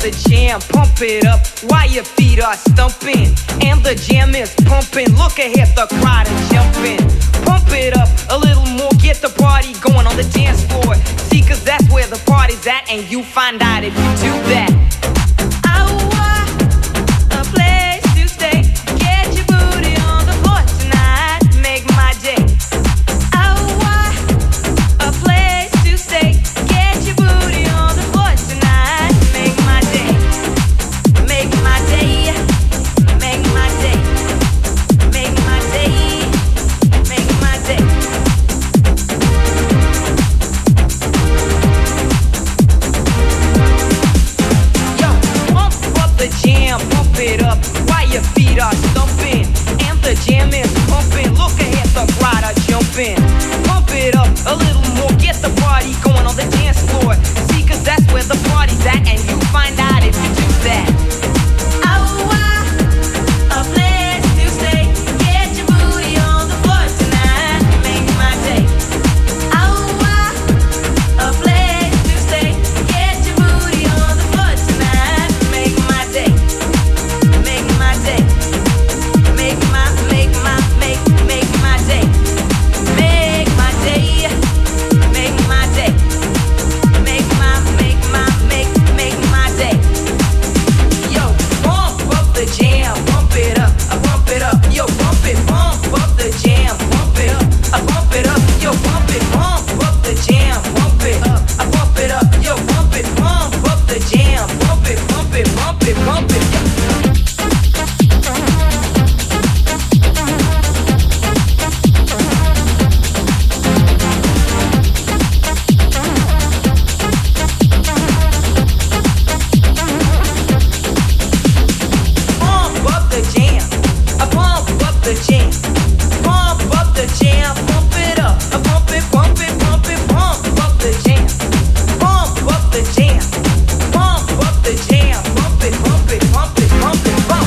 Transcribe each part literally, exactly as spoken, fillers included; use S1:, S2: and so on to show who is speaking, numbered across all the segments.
S1: the jam, pump it up while your feet are stumping. And the jam is pumping, look ahead, the crowd is jumping. Pump it up a little more, get the party going on the dance floor. See, cause that's where the party's at, and you find out if you do that. I want a place to stay, get your booty on the floor tonight, make my day. I want a place to stay, get your booty on the floor tonight, make my day, make my day, make my day, make my day, make my day. Yo, pump up the jam, pump it up while your feet are stumping. And the jam is pumping, look ahead, the crowd are jumping. Pump it up a little more, get the party going on the dance floor. See, cause that's where the party's at, and you find out if you do that. I want a place to stay, get your booty on the floor tonight, make my day. I want a place to stay, get your booty on the floor tonight, make my day, make my day, make my, make my, make, make my day, make my day, make my day, make my, make my, make, make my day. Yo, pump up the jam, pump it up, I pump it up, yo, pump it, pump up the jam, pump it up, I pump it up, yo, pump it, pump up the jam, pump it up, I pump it up, yo, pump it, pump up the jam, pump it, pump it, pump it, pump it, yo. Pump up the jam, I pump up the jam, pump up the jam, pump it up, I pump it, pump it, pump it, pump up the jam, pump up the jam, pump up the jam, pump it, pump it, pump it, pump it, pump.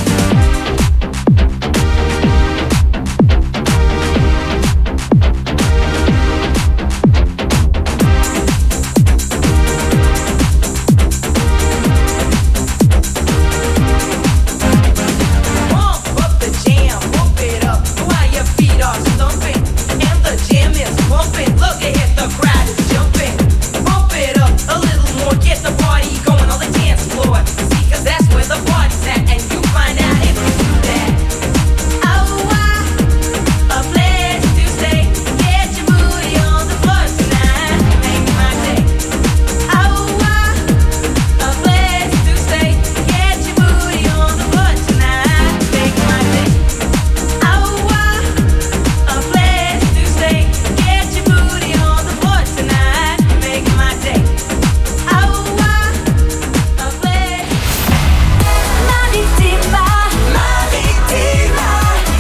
S1: Pump up the jam, pump it up while your feet are stumping. And the jam is pumping, look ahead, the crowd is jumping. Pump it up a little more, get the party going on the dance floor. See, cause that's where the party's at, and you find out if you do that. I want a place to stay, get your booty on the floor tonight, make my day. I want a place to stay, get your booty on the floor tonight, make my day. I want a place to stay, get your booty on the floor tonight, make my day. I want a place.
S2: Marittima, Marittima,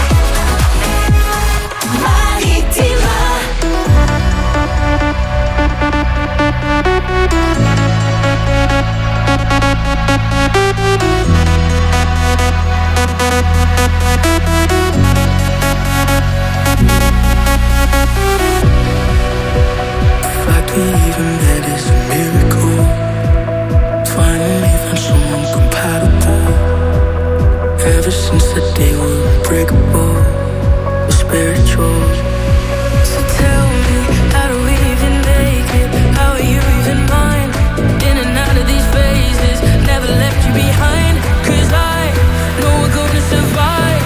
S2: Marittima.
S3: The fact we even met is a miracle. Finally found someone compatible. Ever since the day we were unbreakable, we're spiritual. So tell me, how do we even make it? How are you even mine? In and out of these phases, never left you behind. Cause I know we're gonna survive.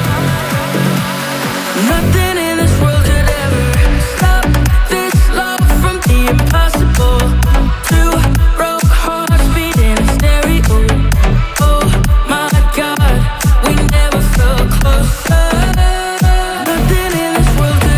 S3: Nothing in this world could ever stop this love from the impossible. Two broke hearts beating in stereo. Oh my God, we never felt closer. Nothing in this world could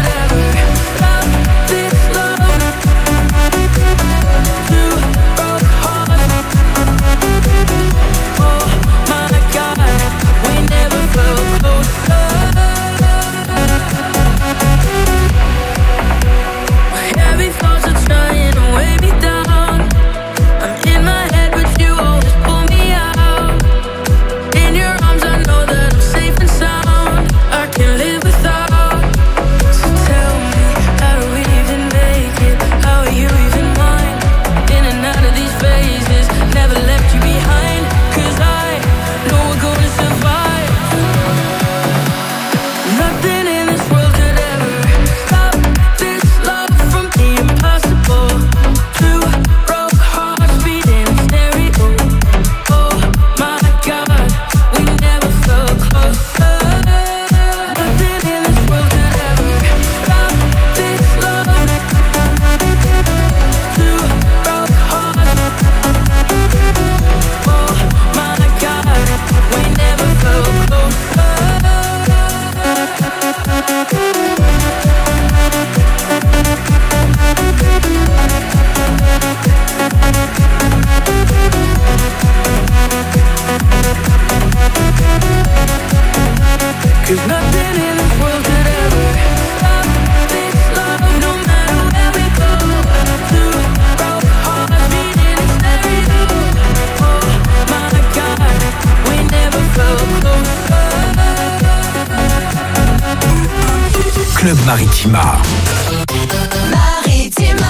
S4: Club Maritima.
S2: Maritima.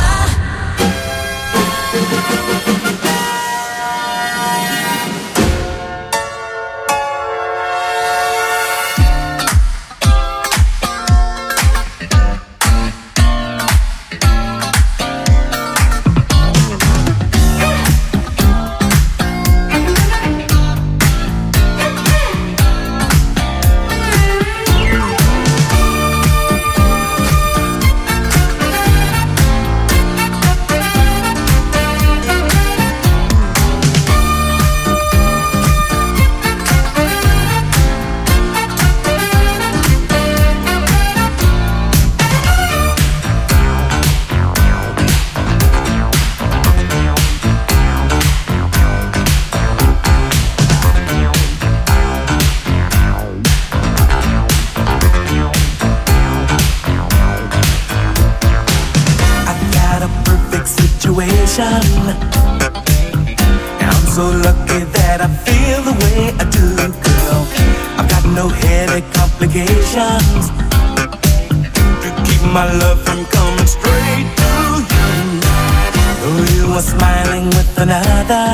S5: I'm so lucky that I feel the way I do, girl. I've got no headache complications to keep my love from coming straight to you. Though you are smiling with another,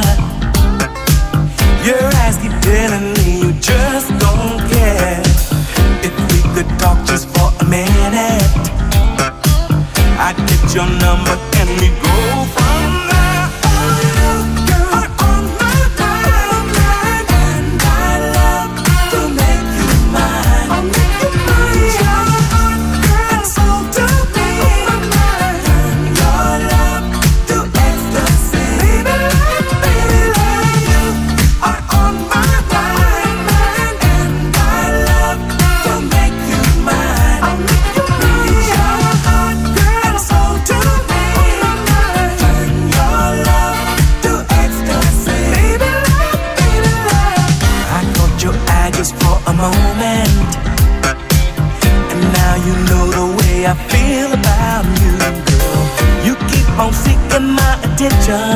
S5: your eyes keep telling me you just don't care. If we could talk just for a minute, I'd get your number and we'd go from there. Oh, you, you're on my mind, and I love to make you mine. I'll make you mine. Your heart, girl, sold to me. Turn your love to ecstasy. Baby, baby, you are on my mind, and I love to make you mine. I'll make you mine. Your heart, girl, sold to me. Turn your love to ecstasy. Baby, love, baby, love. I caught your eye just for a moment, and now you know the way I feel about you, girl. You keep on seeking my attention.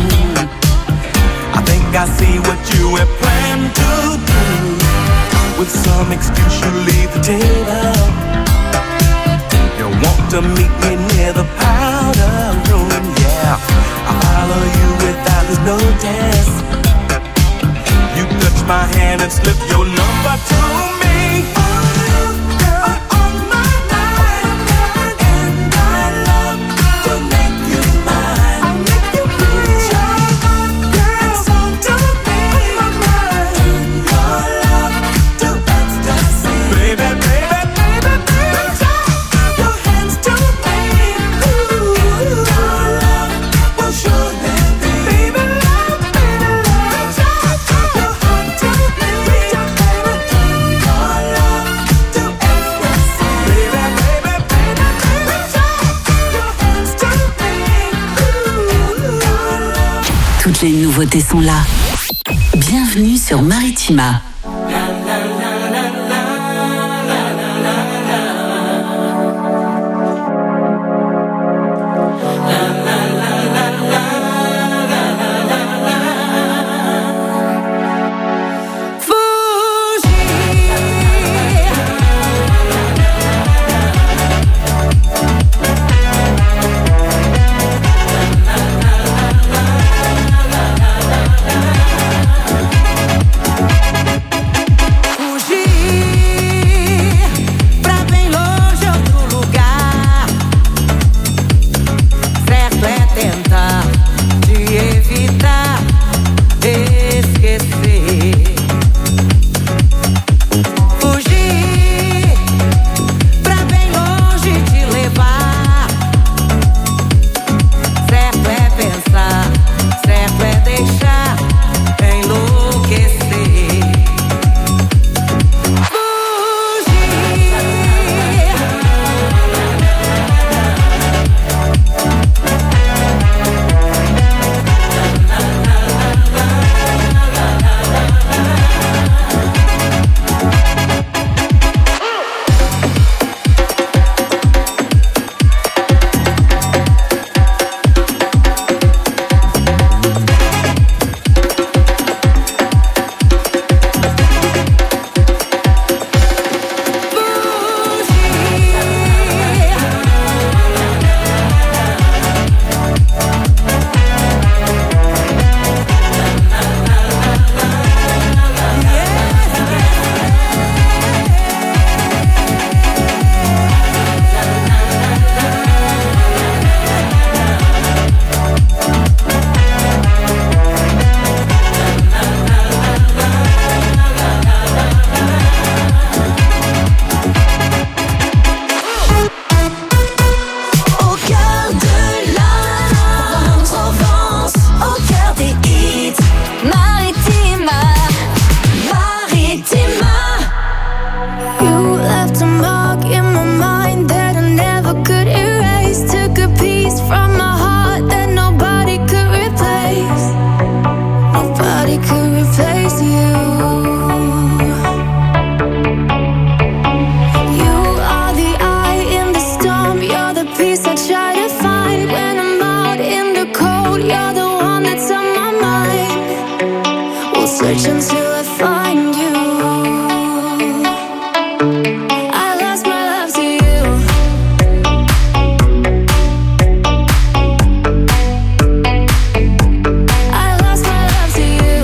S5: I think I see what you have planned to do. With some excuse you leave the table. You want to meet me near the powder room, yeah. I follow you without this notice. You touch my hand and slip your number to me. Oh, you, girl, on my mind, and I love to make you mine. I'll make you mine. Your heart, girl, sold to me. Turn your love to ecstasy. Baby, baby, baby, baby, your hands to me. Ooh, your love will surely be. Baby, love, baby, love, your heart to me. Turn your love to ecstasy. Baby, baby, baby, baby, your hands to me. Ooh, your love.
S6: Toutes les nouveautés sont là. Bienvenue sur Maritima.
S2: Fugir.
S4: replace you. Search until I find you. I lost my love to you. I lost my love to you.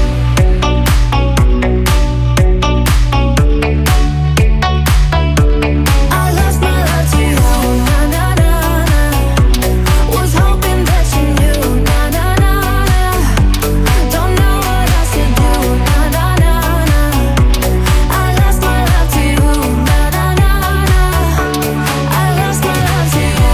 S4: I lost my love to you. Na na na na. Was hoping that you knew. Na na na na. Don't know what else to do. Na na na na. I lost my love to you. Na na na na. I lost my love to you.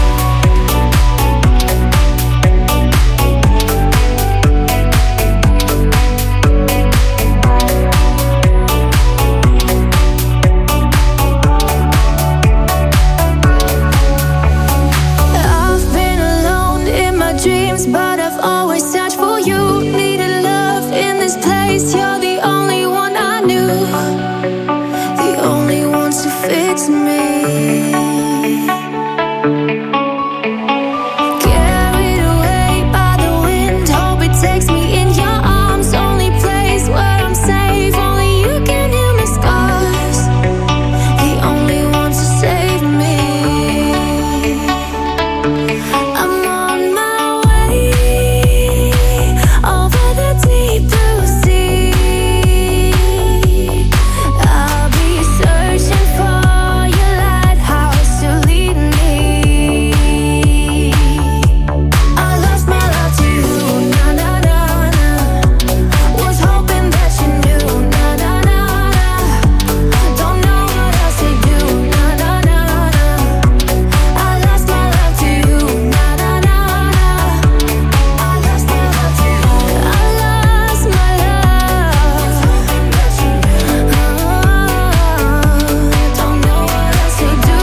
S4: I've been alone in my dreams, but I've always searched for you. Needed love in this place. You're the only one I knew, the only one to fix me. Carried away by the wind, hope it takes me in your arms. Only place where I'm safe, only you can heal my scars. The only one to save me. I'm on my way over the deep blue sea. I'll be searching for your lighthouse to lead me. I lost my love to you. Na na na na. Was hoping that you knew. Na na na na. Don't know what else to do. Na na na na. I lost my love to you. Na na na na. I lost my love to you. I lost my love. Don't know what else to do.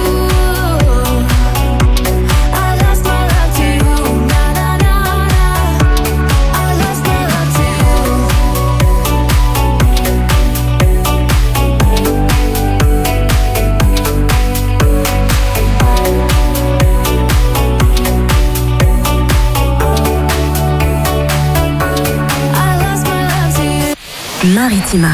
S4: I lost my love to you. Na na na na. I lost my love to you. I lost my love to you.
S6: Maritima.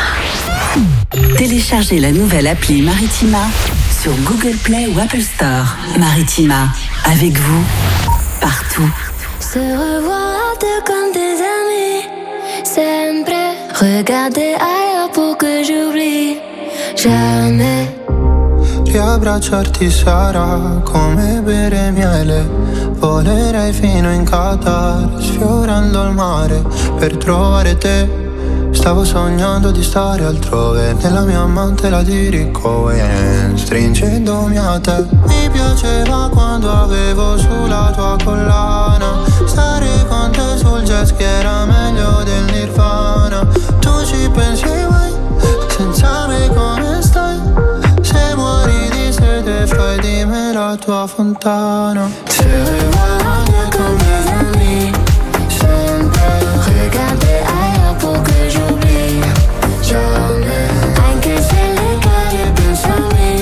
S6: Téléchargez la nouvelle appli Maritima sur Google Play ou Apple Store. Maritima, avec vous, partout.
S4: Se revoir deux comme des amis, sempre. Regarder ailleurs pour que j'oublie jamais.
S7: Riabbracciarti sarà come bere miele. Volerei fino in Qatar, sfiorando il mare per trovare te. Stavo sognando di stare altrove, nella mia mantela di Rick Owens, stringendomi a te. Mi piaceva quando avevo sulla tua collana, stare con te sul jet ski era meglio del Nirvana. Tu ci pensi mai, senza me come stai? Se muori di sete fai di me la tua fontana. Se regarder comme des amis, sempre.
S4: Regarder ailleurs pour que j'oublie jamais. Anche se le cade pensami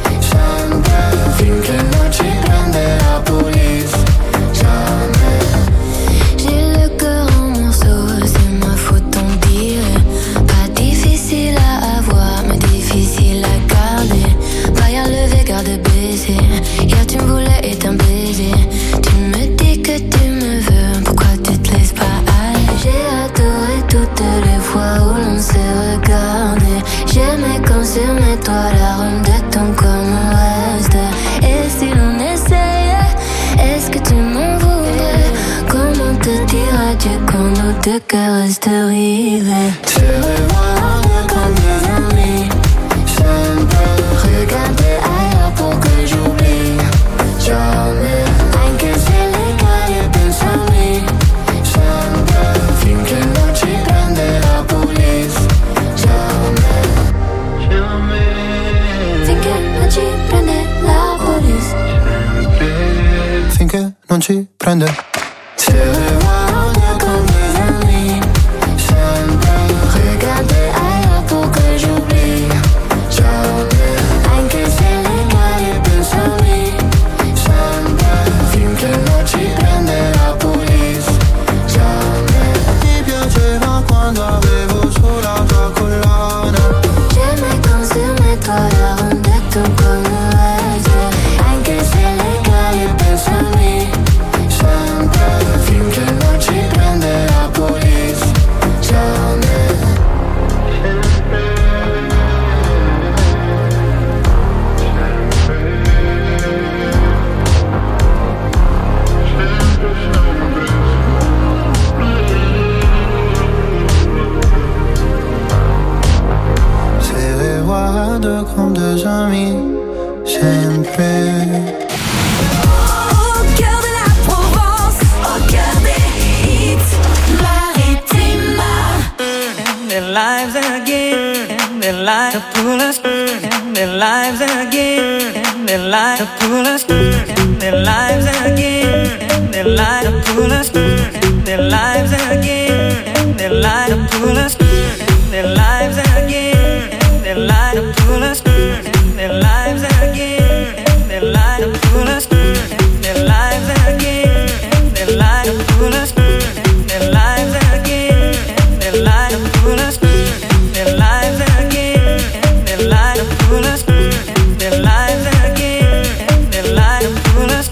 S4: sempre. Finché non ci prende la police jamais. J'ai le cœur en morceaux, c'est ma faute on dirait. Pas difficile à avoir, mais difficile à garder. Paille levé, garde baiser. Hier tu me voulais et un baiser. Tu me dis que tu me veux, pourquoi tu te laisses pas aller? J'ai adoré toutes les fois où l'on s'est regardé. J'aimais quand sur mes toits l'arôme de ton corps me reste. Et si l'on essayait, est-ce que tu m'en voudrais? Comment te dire adieu quand nos deux cœurs restent rivés?
S7: Se regarder comme des amis, sempre.
S4: Regarder ailleurs pour que j'oublie jamais.
S7: Anche se le cade pensami sempre. Finché non ci prende la police jamais.
S4: Finché non ci prende la police.
S7: Finché non ci prende. Se regarder comme des amis, sempre. quando avevo sulla tua collana.
S4: Je me consume toda un detto come essere, anche se le cali penso a me. Sempre, finché non ci prende la police. Jamais.
S7: Deux comme deux amis, sempre.
S2: Au cœur de la Provence, au cœur des hits, Maritima.
S1: Their lives again, their lives to pull us, their lives again, their lives to pull us, their lives again, their lives to pull us, their lives again, their lives to pull us, their lives again. Their light up to us, their lives again, their light up to us, their lives again, their light up to us, their lives again, their light up to us, their lives again, their light up to us, their lives again, their light up to us.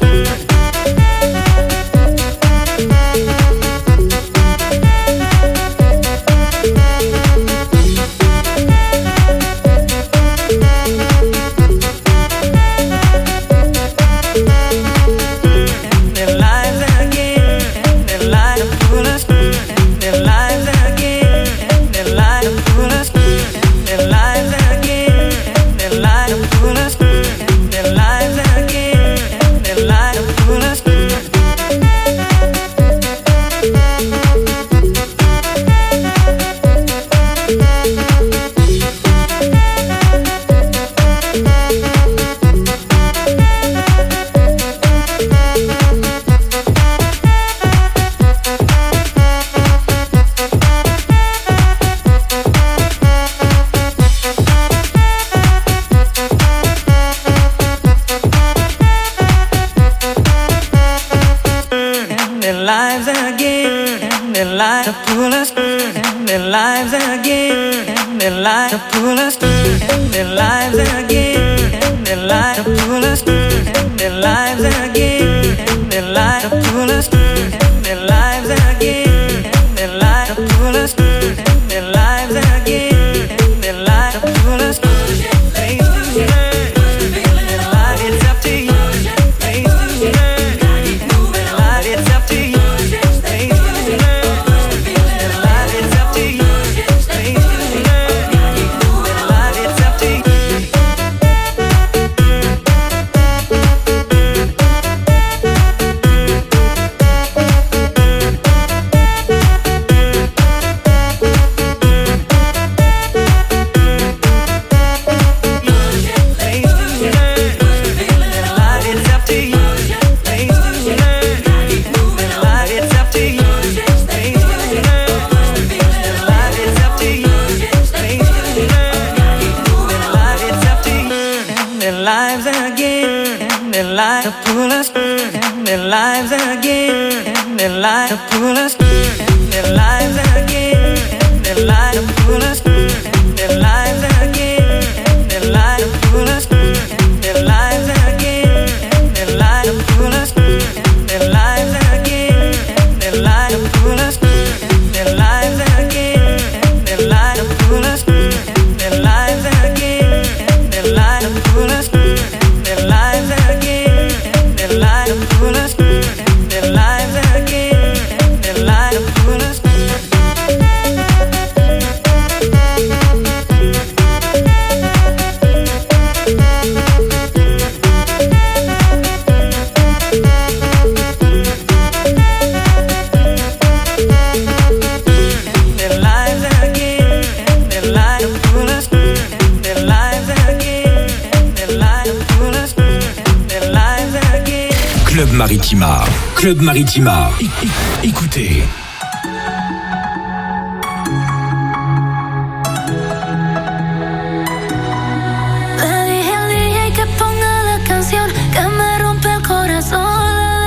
S8: Maritima, Club Maritima. Écoutez.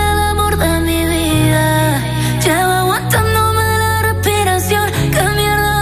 S4: Mierda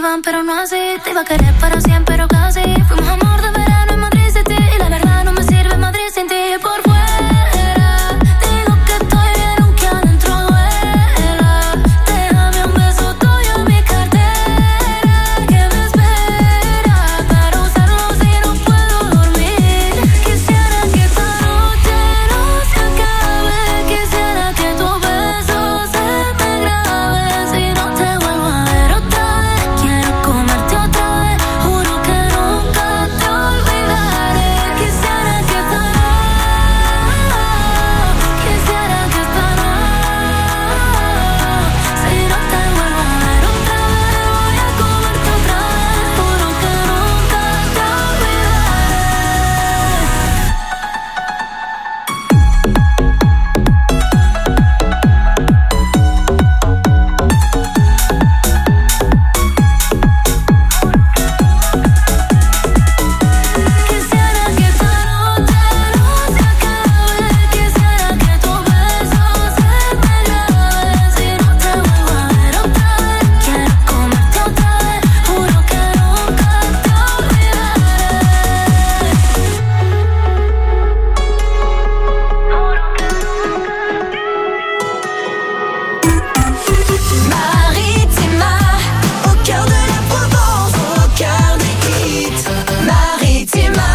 S4: iban, pero no así. Te iba a querer para siempre, pero casi. Fuimos amor de verano en Madrid City. Y la verdad no me sirve Madrid sin ti. Por fuera digo que estoy bien, aunque adentro duela. Déjame un beso tuyo en mi cartera, que me espera para usarlo si no puedo dormir. Quisiera que esta noche no se acabe. Quisiera que tu beso se me grabe. Si no te vuelvo a ver otra vez, quiero comerte otra vez. Juro que nunca te olvidaré. Quisiera que esta noche, quisiera que esta noche, si no te vuelvo a ver otra vez, voy a comerte otra vez. Juro que nunca te Quisiera que esta noche no se acabe. Quisiera que tu beso se me grabe. Si no te vuelvo a ver otra vez, quiero comerte otra vez. Juro que nunca te
S2: Maritima, au cœur de la Provence, au cœur des hits. Maritima.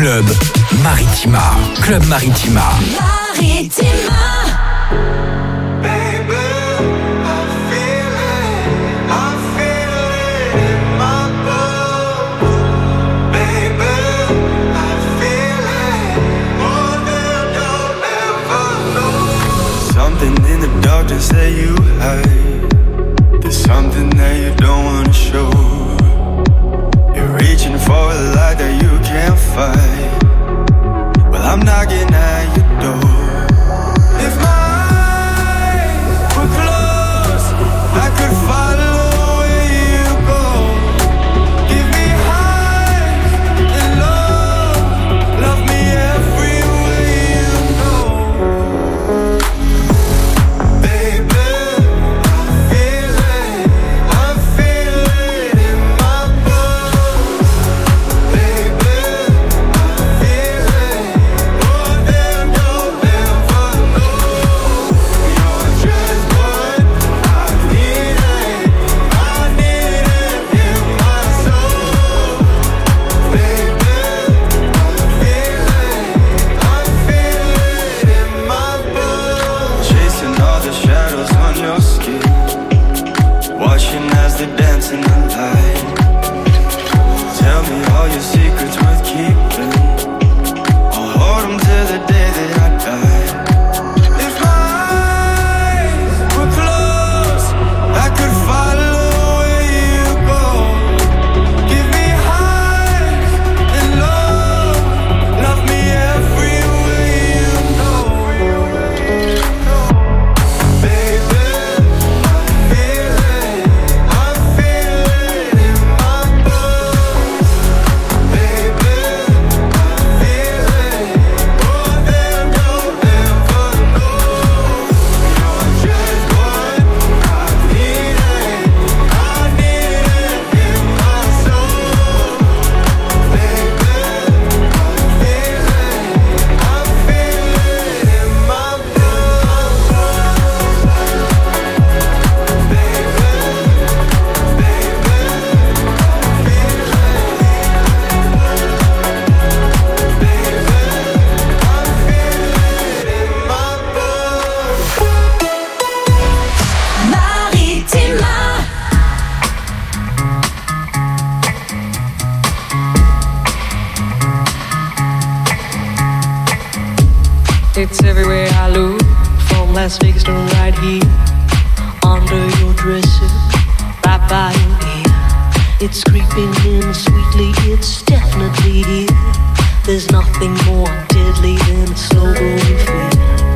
S8: Club Maritima. Club Maritima.
S2: Maritima.
S9: Darkness that you hide, there's something that you don't wanna show. You're reaching for a light that you can't fight. Well, I'm knocking at your door. If my eyes were closed, I could follow where you go. Give me highs and love, love me everywhere you go.
S10: It's everywhere I look, from Las Vegas to right here, under your dresser, right by your ear. It's creeping in sweetly, it's definitely here. There's nothing more deadly than a slow growing fear.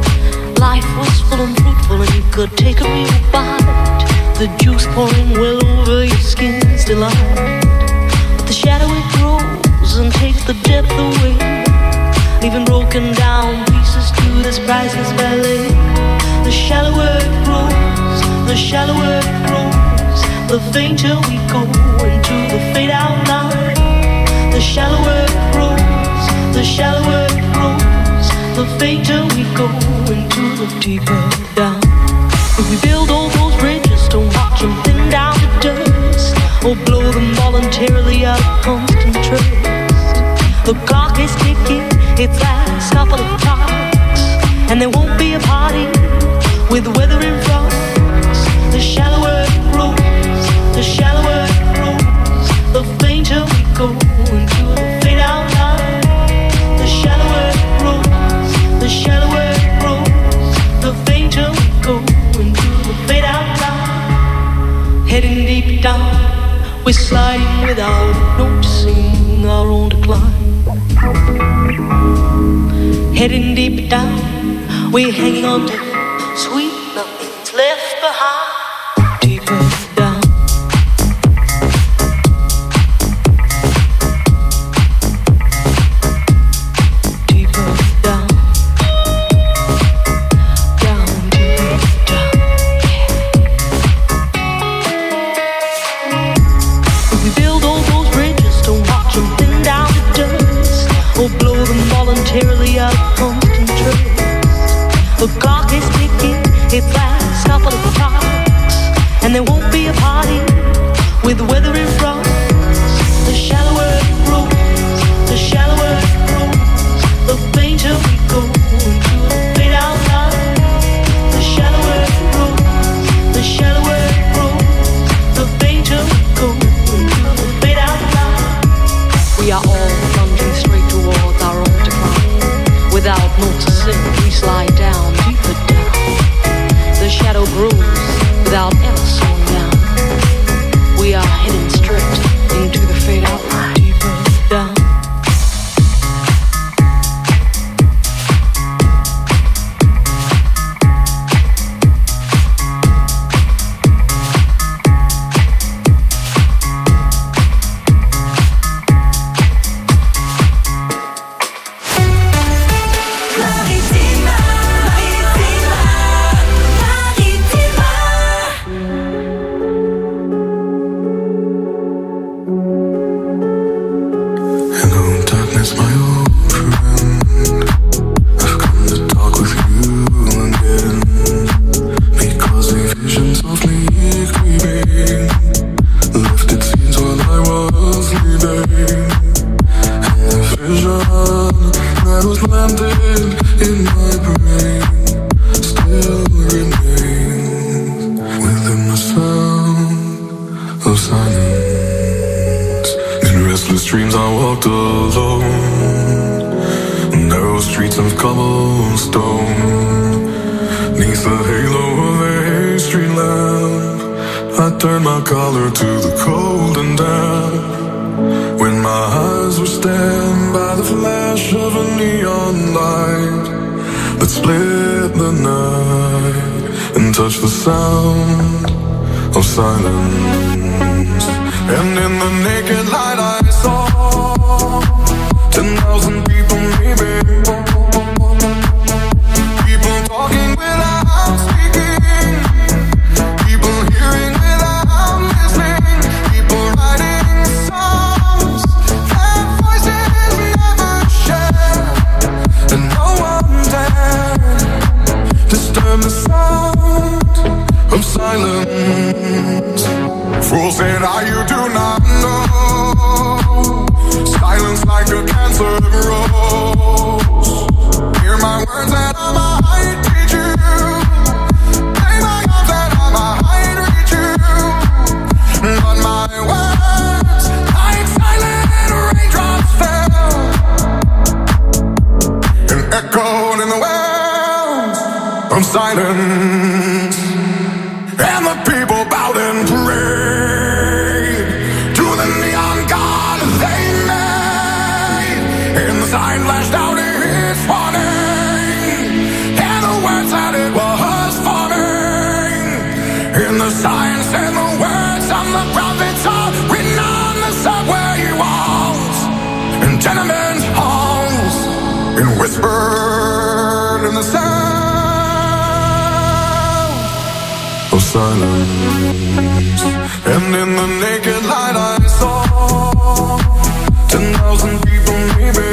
S10: Life was full and fruitful and you could take a real bite. The juice pouring well over your skin's delight. But the shadow it grows and takes the depth away, leaving broken down pieces to this priceless ballet. The shallower it grows, the shallower it grows, the fainter we go into the fade out line. The shallower it grows, the shallower it grows, the fainter we go into the deeper down. If we build all those bridges, don't watch them thin down to dust, or blow them voluntarily out of constant trust. The clock is ticking, it's last couple of clocks, and there won't be a party with weather in front. The shallower it grows, the shallower it grows, the fainter we go into the fade out line. The shallower it grows, the shallower it grows, the fainter we go into the fade out line. Heading deep down, we're sliding without noticing our own decline. Heading deep down, we're hanging on to sweet nothing's left behind. Deeper down. Deeper down. Down, deeper down. Yeah. If we build all those bridges, don't watch them thin down to dust, or blow them voluntarily out of constant trust. The clock is ticking, it's last couple of clocks, and there won't be a party with weather in front. The shallower it grows, the shallower it grows,
S11: left its scenes while I was leaving. And the vision that was landed in my brain still remains within the sound of silence. In restless dreams I walked alone, narrow streets of cobblestone. Neath the halo of a street lamp, I turned my collar to the cold and damp. When my eyes were stabbed by the flash of a neon light that split the night and touched the sound of silence. And in the naked light I saw ten thousand people maybe, people talking without speaking, people hearing without listening, people writing songs that voices never share, and no one dared disturb the sound of silence. Fool said, "Ah, you do not know. Silence like a cancer grows. Hear my words that I might teach you. Play my arms that I might reach you. But my words, like silent raindrops, fell and echoed in the wells of silence. And the people bowed and prayed to the neon god they made. And the sign flashed out its warning, and the words that it was forming. And the signs and the words of the prophets are written on the subway walls and tenement halls, and whispered in the sound of silence. And in the naked light I saw ten thousand people maybe,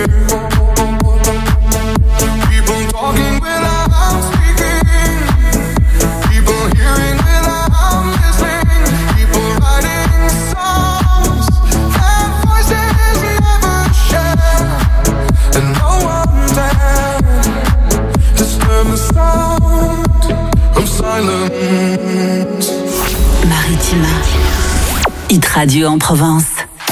S11: people talking without speaking, people hearing without listening, people writing songs that voices never share, and no one dared disturb the sound of silence.
S6: Maritima, hit radio en Provence.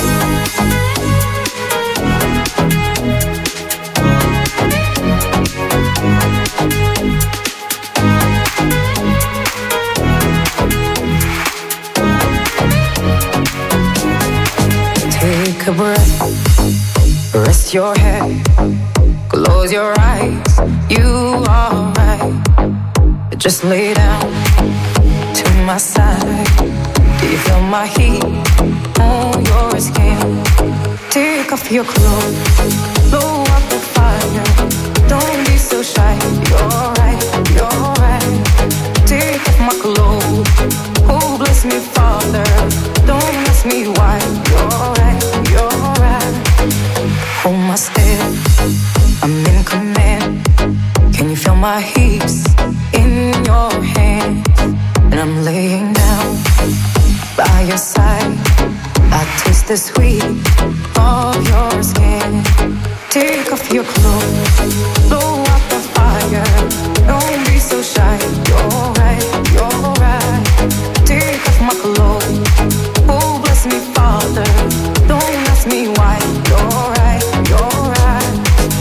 S12: Take a breath, rest your head, close your eyes, you are right. Just lay down to my side. Do you feel my heat on your skin? Take off your clothes, blow up the fire. Don't be so shy, you're right, you're right. Take off my clothes, oh bless me Father. Don't ask me why, you're right, you're right. Hold my step, I'm in command. Can you feel my hips in your hands? And I'm laying down by your side. I taste the sweet of your skin. Take off your clothes, blow up the fire. Don't be so shy, you're right, you're right. Take off my clothes, oh bless me Father. Don't ask me why, you're right, you're right.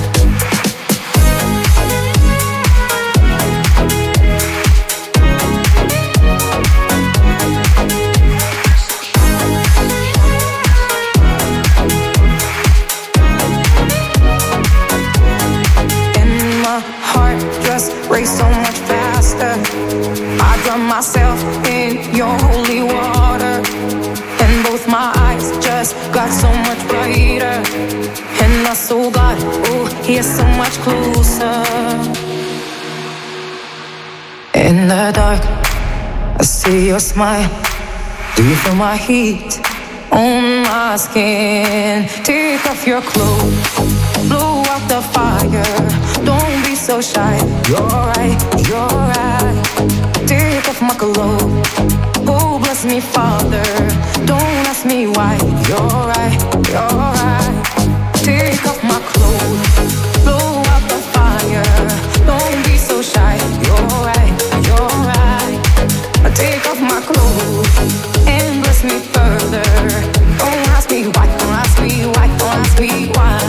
S12: Race so much faster. I drown myself in your holy water, and both my eyes just got so much brighter. And I saw God, oh, He is so much closer. In the dark, I see your smile. Do you feel my heat on my skin? Take off your clothes, blow out the fire. Don't be so shy, you're right, you're right. Take off off my clothes. Oh, bless me, Father. Don't ask me why. You're right, you're right. Take off my clothes, blow out the fire. Don't be so shy. You're right, you're right. Take off my clothes and bless me further. Don't ask me why, don't ask me why, don't ask me why.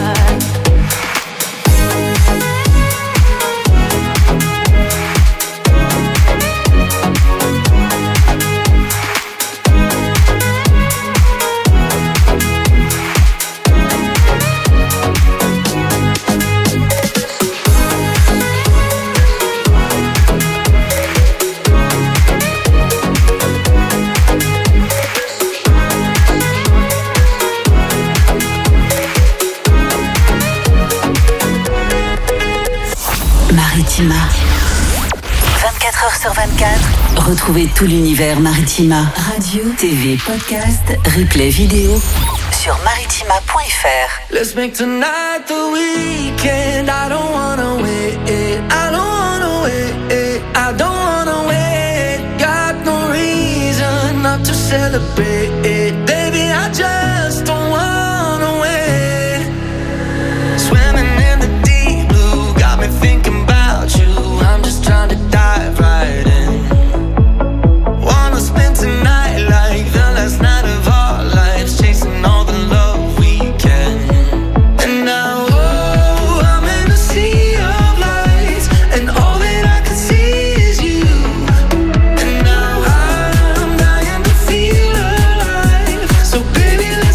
S6: Maritima. vingt-quatre heures sur vingt-quatre. Retrouvez tout l'univers Maritima. Radio, T V, podcast, replay vidéo sur maritima point f r.
S5: Let's make tonight the weekend. I don't wanna wait. I don't wanna wait. I don't wanna wait. Got no reason not to celebrate. Baby, I just don't wanna wait. Swimming in the deep blue got me thinking about you. I'm just trying to dive right in. Wanna spend tonight like the last night of our lives, chasing all the love we can. And now, oh, I'm in a sea of lights, and all that I can see is you. And now I'm dying to feel alive. So baby,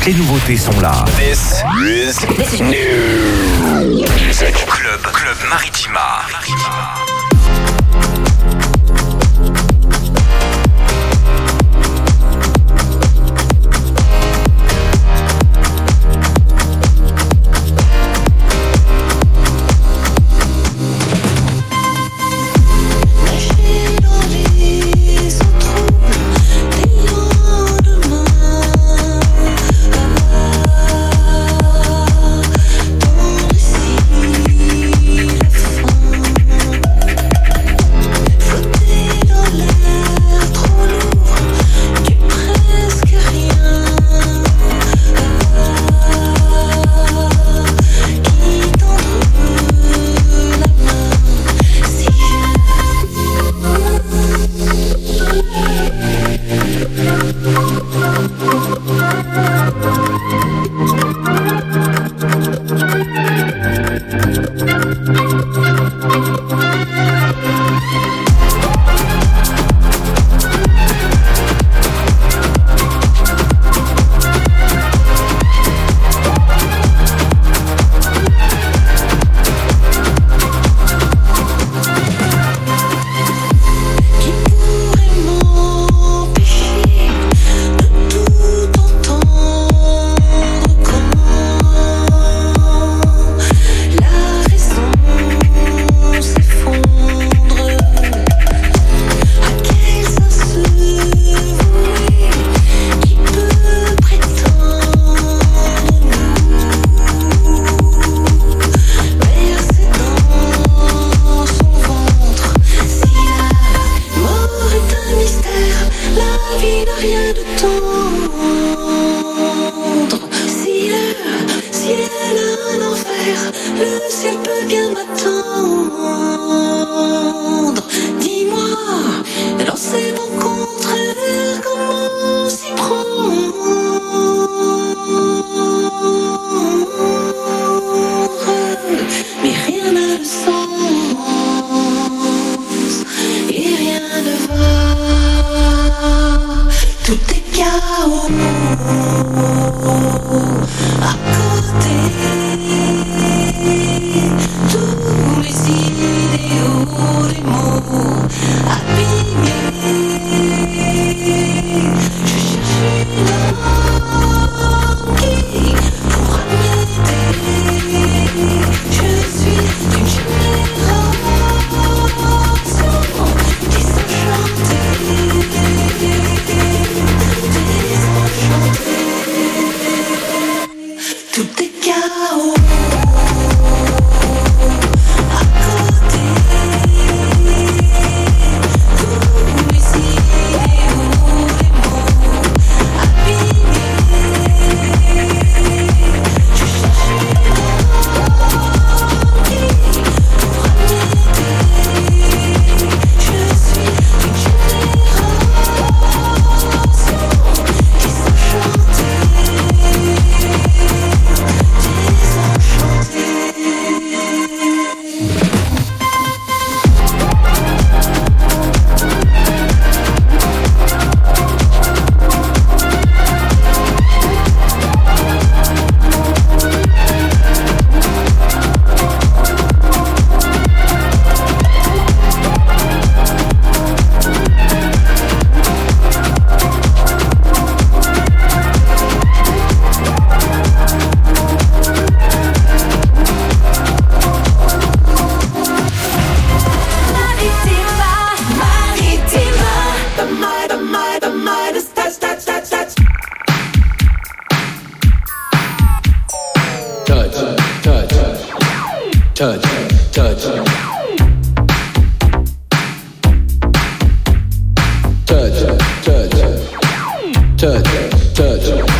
S8: Toutes les nouveautés sont là. This is new music. Club, Club Maritima.
S13: touch, touch. Touch, touch, touch, touch.